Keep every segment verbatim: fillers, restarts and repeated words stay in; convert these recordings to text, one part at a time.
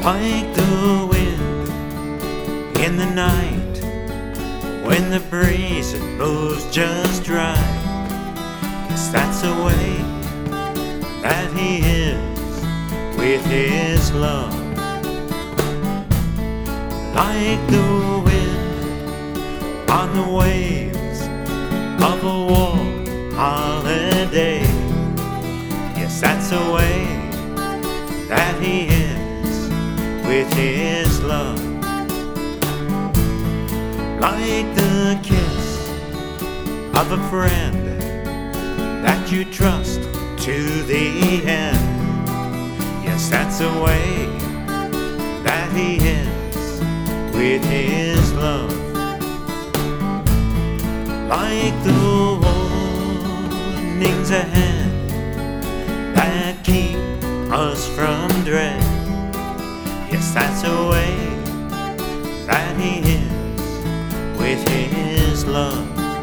like the wind in the night when the breeze blows just right. Yes, that's the way that he is with his love. Like the wind on the waves of a warm holiday. Yes, that's the way that he is with his love. Like the kiss of a friend that you trust to the end. Yes, that's the way that he is with his love. Like the warnings ahead that keep us from dread. Yes, that's the way that he is with his love.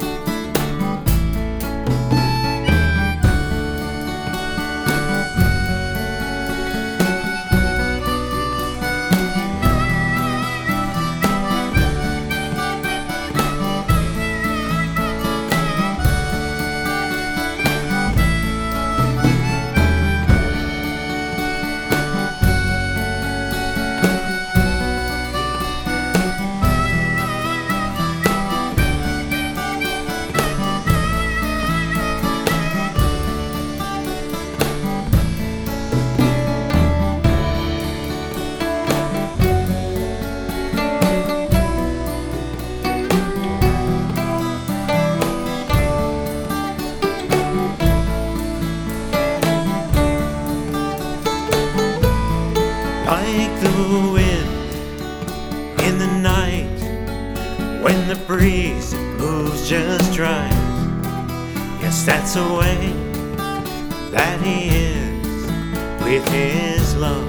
Like the wind in the night when the breeze moves just right. Yes, that's the way that he is with his love.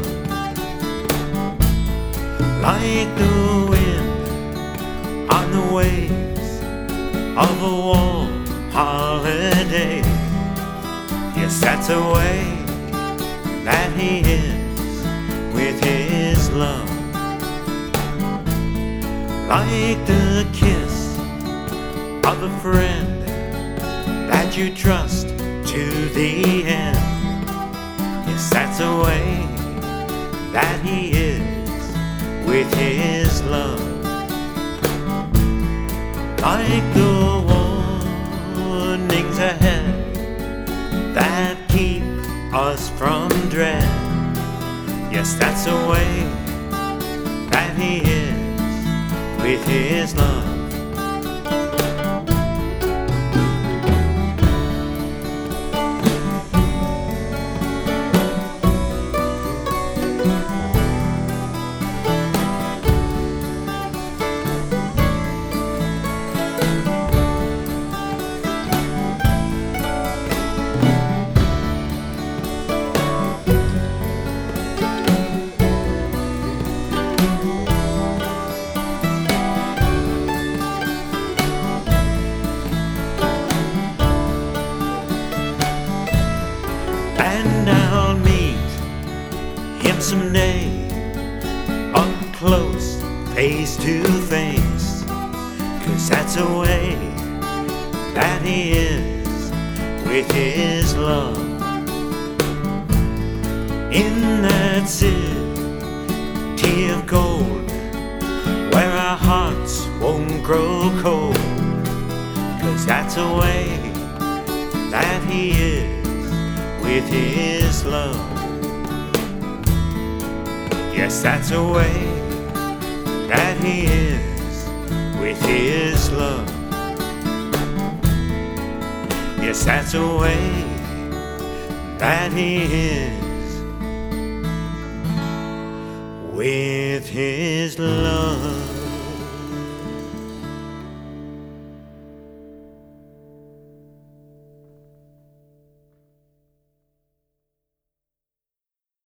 Like the wind on the waves of a warm holiday. Yes, that's the way that he is with his love. Like the kiss of a friend that you trust to the end. Yes, that's the way that he is with his love. Like the warnings ahead that keep us from dread. Yes, that's the way that he is with his love. And I'll meet him someday, up close, face to face. 'Cause that's the way that he is with his love. In that city of gold, where our hearts won't grow cold. 'Cause that's the way that he is with his love. Yes, that's the way that he is with his love. Yes, that's the way that he is with his love.